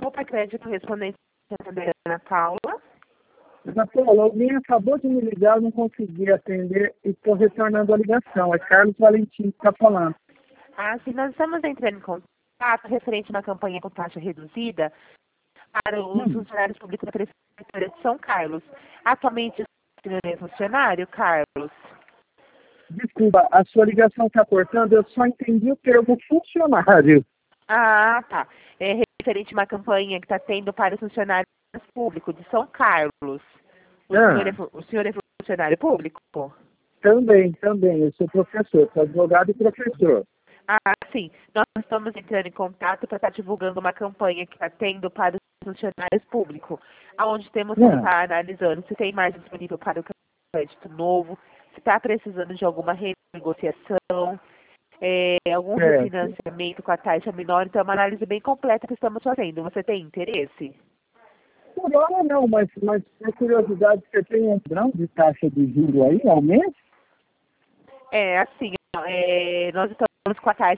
Opa, crédito correspondente à Ana Paula. Ana Paula, alguém acabou de me ligar, eu não consegui atender e estou retornando a ligação. É Carlos Valentim que está falando. Ah, sim, nós estamos entrando em contato referente a uma campanha com taxa reduzida para os funcionários públicos da Prefeitura de São Carlos. Atualmente, o senhor é funcionário, Carlos? Desculpa, a sua ligação está cortando, eu só entendi o termo funcionário. Ah, tá. É referente a uma campanha que está tendo para os funcionários públicos de São Carlos. O senhor é funcionário público? Também. Eu sou professor, sou advogado e professor. Ah, sim. Nós estamos entrando em contato para estar divulgando uma campanha que está tendo para os funcionários públicos, onde temos que estar analisando se tem margem disponível para o crédito novo, se está precisando de alguma renegociação, algum refinanciamento com a taxa menor. Então, é uma análise bem completa que estamos fazendo. Você tem interesse? Por hora não, mas por curiosidade, você tem um padrão de taxa de juros aí, ao mês? Assim, nós estamos com a taxa